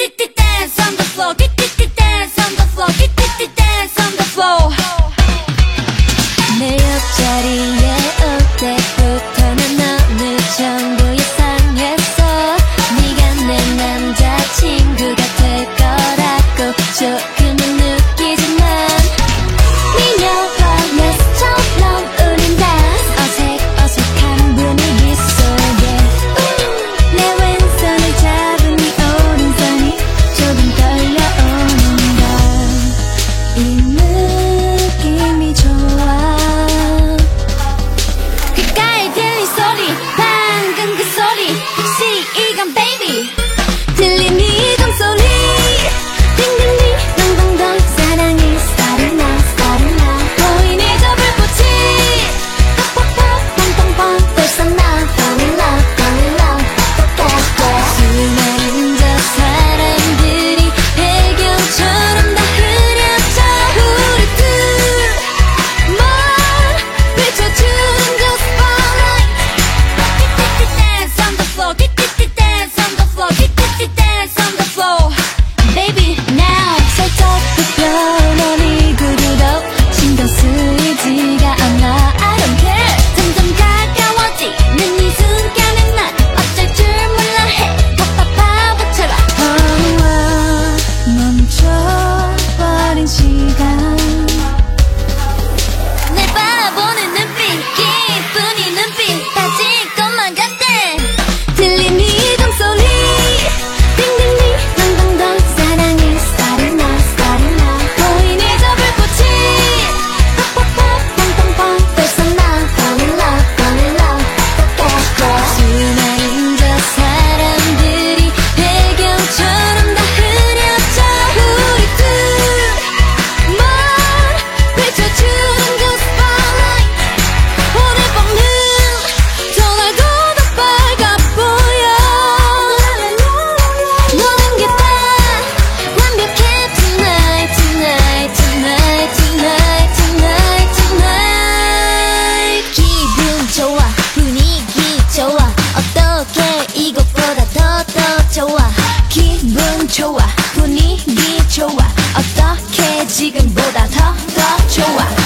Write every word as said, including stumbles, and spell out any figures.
dance on the floor, dance on the floor, dance on the floor. 내 옆자리에 올 때부터 난 너를 전부 예상했어. 네가 내 남자친구가 될 거라고 조금은 느끼지만 미녀와 메스처럼 우린 다 어색 어색한 분위기 속에 내 왼손을 잡은 네 오른손이 조금 떨려오는걸. 이 느낌이 좋아. 귓가에 들린 소리 방금 그 소리 혹시 이건 baby 들린 이 종소리 딩딩딩 동동동 사랑이 starting now starting now 보이는 저 불꽃이 팍팍팍 팡팡팡 벌써 나 fall in love fall in love 수많은 저 사람들이 배경처럼 다 흐려져 우리 둘만 비춰주는 저 spotlight. Dance on the floor, dance on the floor, dance on the floor. Baby now 살짝 굽혀 넌 이 구두도 신경 쓰이지가 않아. I don't care. 점점 가까워지는 이 순간에 난 어쩔 줄 몰라 해 바바바보처럼. 어느와 멈춰버린 시간. 날 바라보는 눈빛 기쁜 이 눈빛 빠질 것만 같대. 들린 이 종소리 딩딩딩 동동동 사랑이 starting now starting now 보이는 저 불꽃이 팍팍팍 팡팡팡 벌써 나 fall in love fall in love 수많은 저 사람들이 배경처럼 다 흐려져 우리 둘만 비춰주는 그 spotlight. 오늘 밤은 더 날고 더 밝아 보여. 모든 게 다 완벽해 tonight tonight tonight tonight tonight tonight 기분 좋아 분위기 좋아 어떻게 이것보다 더 더 좋아. 기분 좋아 분위기 좋아 어떻게 지금보다 더 더 좋아